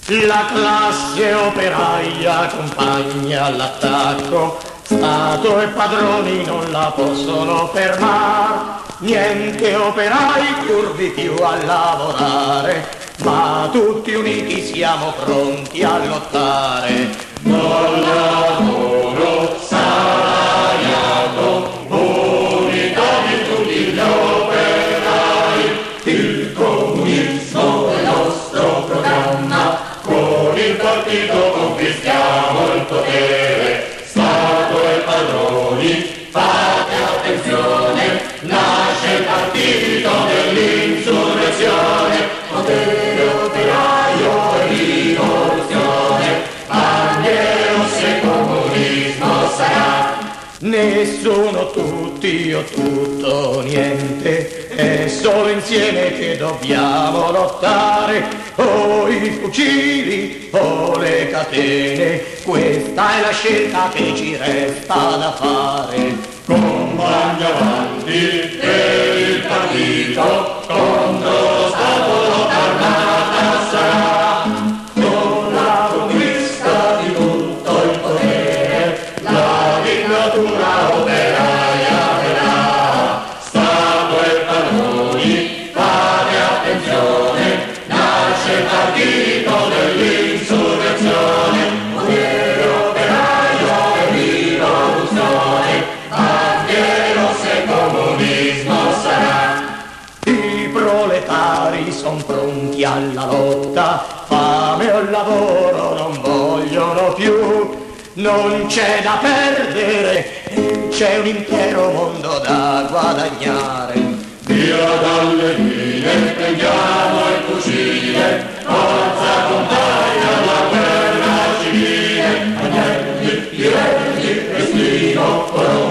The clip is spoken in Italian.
La classe operaia accompagna all'attacco, Stato e padroni non la possono fermare. Niente operai curvi più a lavorare, ma tutti uniti siamo pronti a lottare. Non lavoro salariato, unità di tutti gli operai. Il comunismo è il nostro programma, con il partito conquistiamo il potere. Stato e padroni, fate attenzione, nasce il partito dell'insurrezione. Potere operaio e rivoluzione, bandiere rosse, comunismo sarà. Nessuno tutti o tutto niente, è solo insieme che dobbiamo lottare. O i fucili o le catene, questa è la scelta che ci resta da fare. Compagni avanti per il partito, contro lo Stato lotta armata sarà. Con la conquista di tutto il potere, la dittatura operaia verrà. Stato e padroni, fate attenzione, nasce il partito dell'insurrezione. Potere operaio e rivoluzione, bandiere rosse, comunismo sarà. I proletari son pronti alla lotta, fame o lavoro non vogliono più. Non c'è da perdere, c'è un intero mondo da guadagnare. Via dalle mine, prendiamo il fucile, forza compagna la guerra civile. Agnelli, livelli, respiro,